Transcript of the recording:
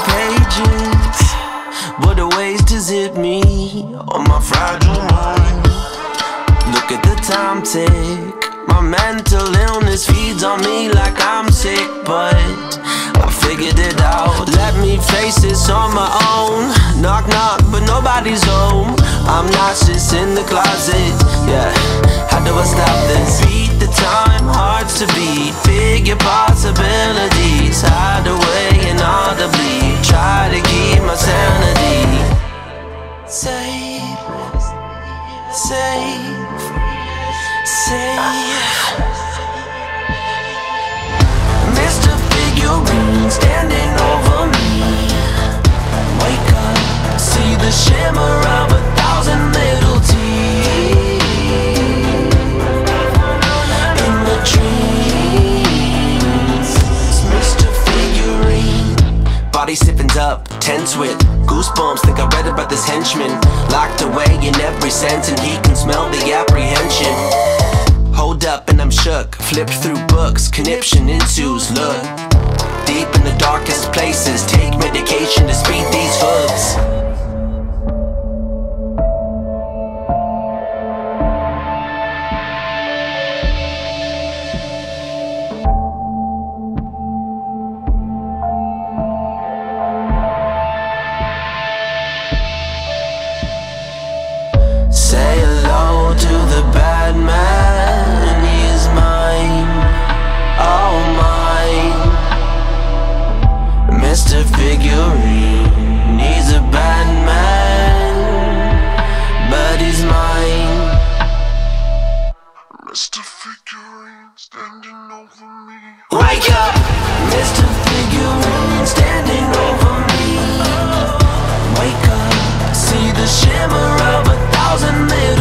pages. What a waste to zip me on my fragile mind. Look at the time tick. My mental illness feeds on me like I'm sick, but I figured it out. Let me face this on my own. Knock knock, but nobody's home. I'm nauseous in the closet, yeah. How do I stop this? Beat the time, hearts to beat. Figure possibilities. Hide away inaudibly. Try to keep my sanity. Safe, safe, safe. Mr. Figurine standing over me. Wake up, see the shimmer of 1,000 little teeth in the dreams. It's Mr. Figurine. Body stiffens up, tense with goosebumps. Think I read about this henchman, locked away in every sense, and he can smell the apprehension. Hold up and I'm shook, flip through books, conniption ensues. Look, deep in the darkest places, take medication to speed these hooves. Say hello to the bad man, he's mine, oh mine. Mr. Figurine, he's a bad man, but he's mine. Mr. Figurine standing over me. Wake up, Mr. Figurine standing over me. Wake up, see the shimmer of 1,000 little